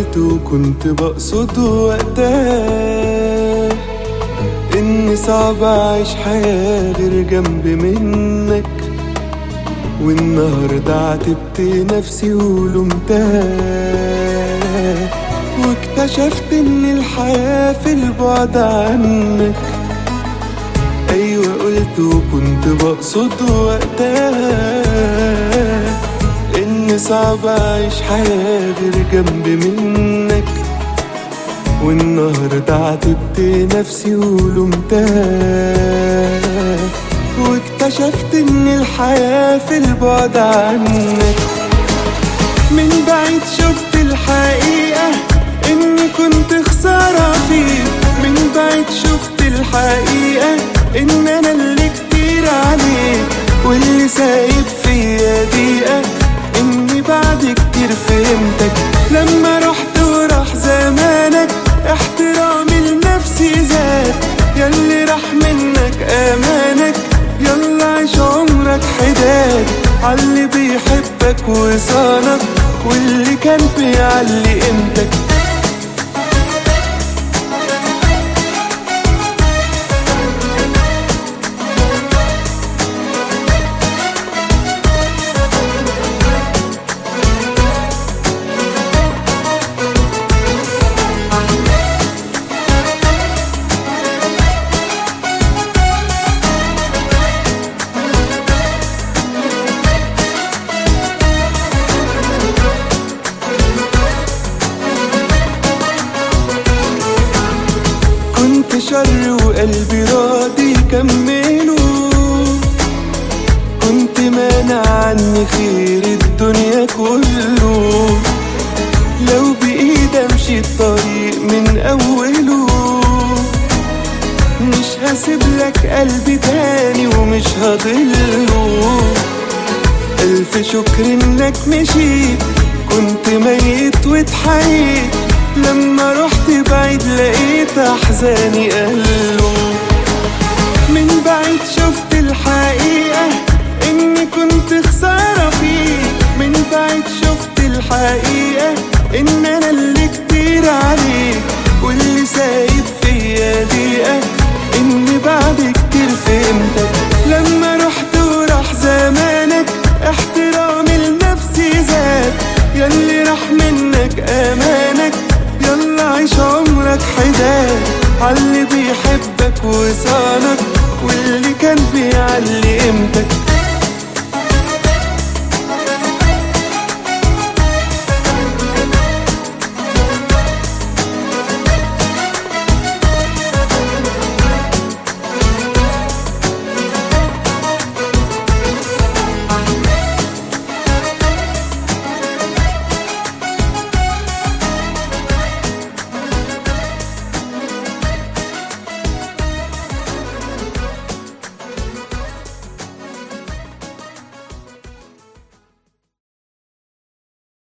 قلت وكنت بقصد وقتها إن صعب أعيش حياة غير جنب منك، والنهاردة عاتبت نفسي ولومتها، واكتشفت إن الحياة في البعد عنك. أيوة قلت وكنت بقصد وقتها إن صعب أعيش حياة غير جنب منك، والنهاردة عاتبت نفسي ولومتها، واكتشفت إن الحياة في البعد عنك. من بعيد شفت الحقيقة إني كنت خسارة فيك، من بعيد شفت الحقيقة إن أنا اللي كتير عليك، واللي سايب فيا دقيقة إني بعد كتير فهمتك. لما رحت وراح زمانك احترامي لنفسي زاد، ياللي راح منك أمانك يلا عيش عمرك حداد، عاللي بيحبك وصانك واللي كان بيعلي قيمتك. كنت شر وقلبي راضي يكمله، كنت مانع عني خير الدنيا كله، لو بإيدي امشي الطريق من أوله، مش هسيبلك قلبي تاني ومش هضله. ألف شكر إنك مشيت، كنت ميت واتحييت، لما رحت بعيد لقيت أحزاني قلوا. من بعيد شفت الحقيقة إني كنت خسارة فيك، من بعيد شفت الحقيقة إن أنا اللي كتير عليك، واللي سايب فيا دقيقة إني بعد كتير فهمتك.